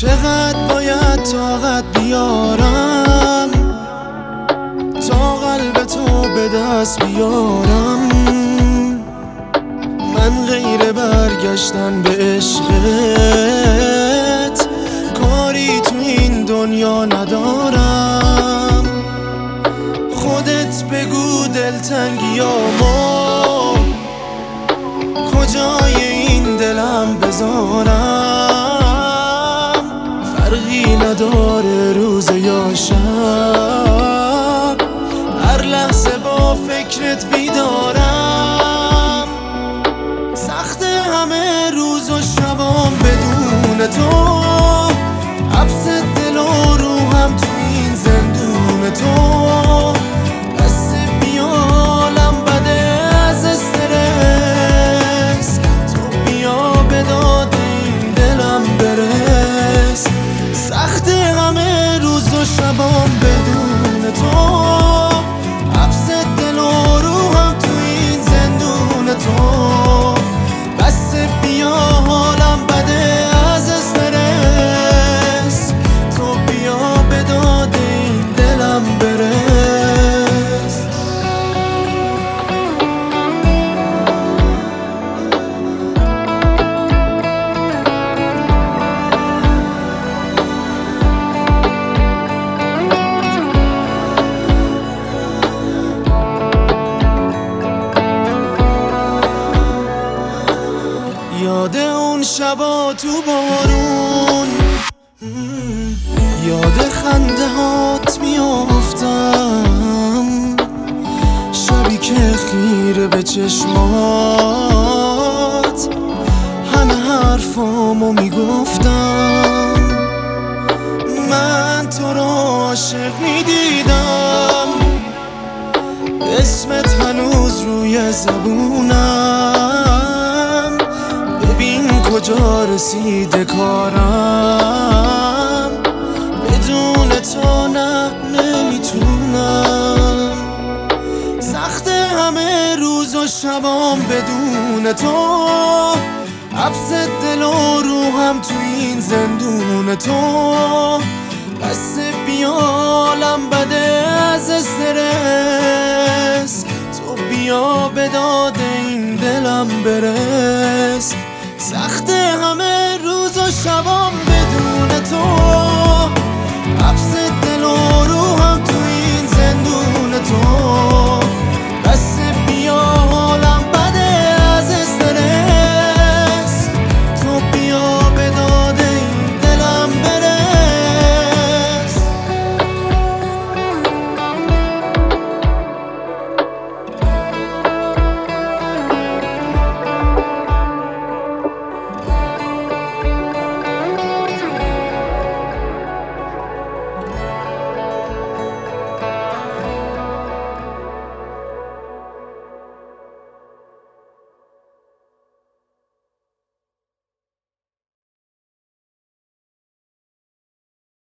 چقدر باید طاقت بیارم تا قلب تو به دست بیارم؟ من غیر برگشتن به عشقت کاری تو این دنیا ندارم. خودت بگو دلتنگیامو کجای این دلم بذارم؟ فرقی نداره روز یا شب، هر لحظه با فکرت بیدارم. سخت همه روز و شبام بدون تو، حبس دل و روحم تو این زندون تو. بس بیالم بده از استرس، تو بیا به داد این دلم برس. سخت همه روز و شبام بدون تو، حبس دل و روحم تو این زندون تو. بس بیا حالم بده از استرس، تو بیا به داد این دلم برس. یاد اون شبا تو بارون، یاد خنده هات میافتم. شبی که خیره به چشمات همه حرفامو میگفتم. من تو رو عاشق میدیدم، اسمت هنوز روی زبونم. ببین کجا رسیده کارم، بدون تو نه نمیتونم. سخت همه روز و شبام بدون تو، حبس دل و روحم تو این زندون تو. بس بیالم بده از استرس، تو بیا به داد این دلم برس.